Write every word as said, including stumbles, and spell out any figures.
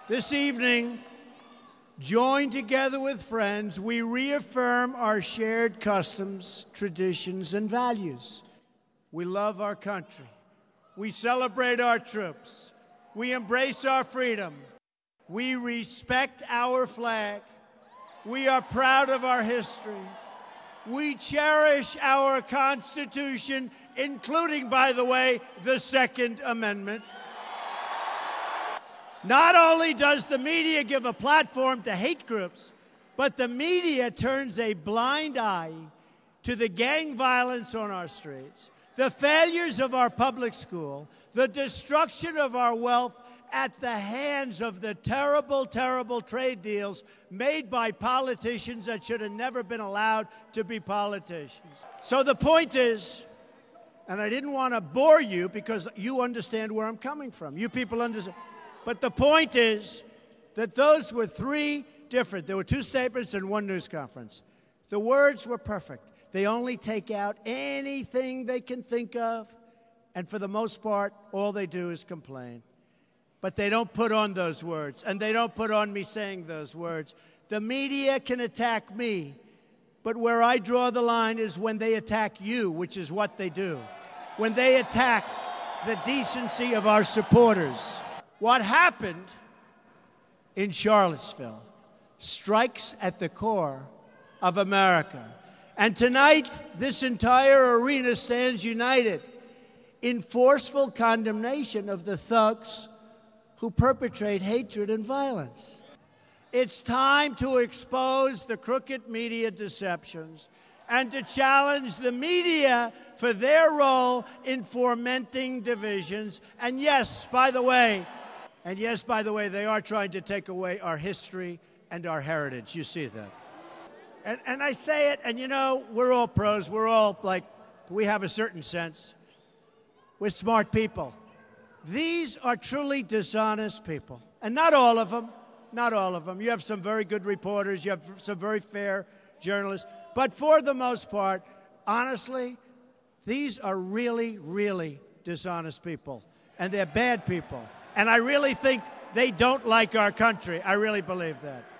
This evening, joined together with friends, we reaffirm our shared customs, traditions, and values. We love our country. We celebrate our troops. We embrace our freedom. We respect our flag. We are proud of our history. We cherish our Constitution, including, by the way, the Second Amendment. Not only does the media give a platform to hate groups, but the media turns a blind eye to the gang violence on our streets, the failures of our public school, the destruction of our wealth at the hands of the terrible, terrible trade deals made by politicians that should have never been allowed to be politicians. So the point is, and I didn't want to bore you because you understand where I'm coming from. You people understand. But the point is that those were three different. There were two statements and one news conference. The words were perfect. They only take out anything they can think of, and for the most part, all they do is complain. But they don't put on those words, and they don't put on me saying those words. The media can attack me, but where I draw the line is when they attack you, which is what they do. When they attack the decency of our supporters. What happened in Charlottesville strikes at the core of America. And tonight, this entire arena stands united in forceful condemnation of the thugs who perpetrate hatred and violence. It's time to expose the crooked media deceptions and to challenge the media for their role in fomenting divisions. And yes, by the way, and yes, by the way, they are trying to take away our history and our heritage. You see that. And, and I say it, and you know, we're all pros. We're all like, we have a certain sense. We're smart people. These are truly dishonest people. And not all of them, not all of them. You have some very good reporters. You have some very fair journalists. But for the most part, honestly, these are really, really dishonest people. And they're bad people. And I really think they don't like our country. I really believe that.